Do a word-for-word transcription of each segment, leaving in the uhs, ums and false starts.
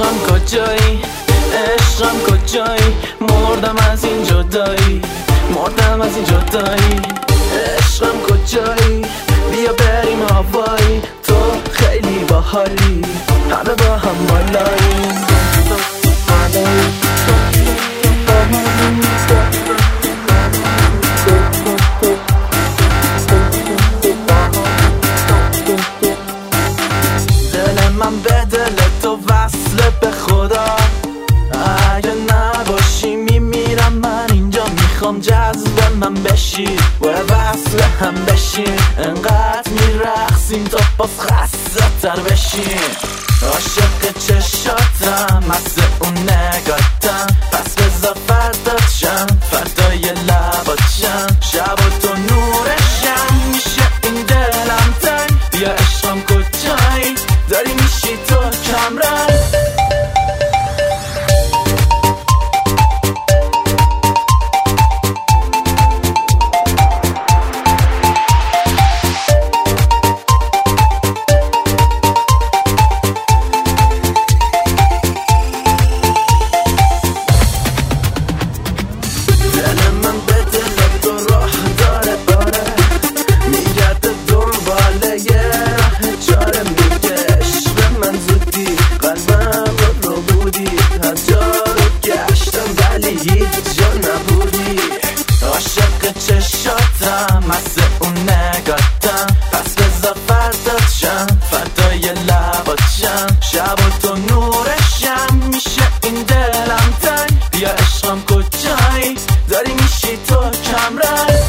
عشقم کجایی، عشقم کجایی، مردم از این جدایی، مردم از این جدایی. عشقم کجایی، بیا بریم هوایی، تو خیلی باحالی، همه با هم بالاییم. دل من به دل تو وصله به خدا، اگه نباشی میمیرم من اینجا. میخوام جذب من بشی و وصل هم بشیم، انقدر میرقصیم تا باز خسته تر بشیم. عاشق چشاتم، مست اون نگاتم، پس بذار فردات شم، فردای لبات شم، شب و تو نورشم، میشه این دلم تنگ. بیا عشقم کجایی، داری میشی تو کمرنگ. عاشق چشاتم، مست اون نگاتم، پس بذار فردات شم، فردای لبات شم، شب و تو نورشم، میشه این دلم تنگ. بیا عشقم کجایی، داری میشی تو کمرنگ.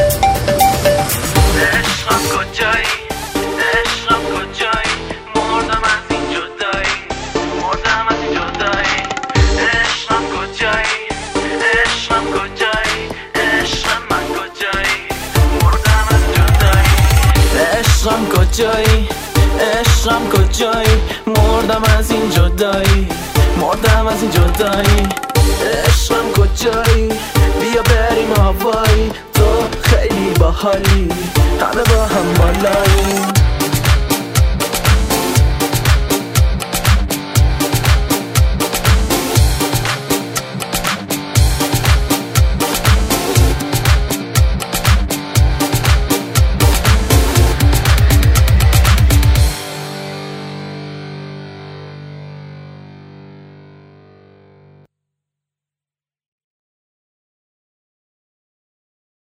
عشقم کجایی، عشقم کجایی، مردم از این جدایی، مردم از این جدایی. عشقم کجایی، عشقم کجایی، عشقم کجایی، عشقم کجایی، مردم از این جدایی، مردم از این جدایی. عشقم کجایی، بیا بریم هوایی، تو خیلی باحالی، همه با هم بالاییم.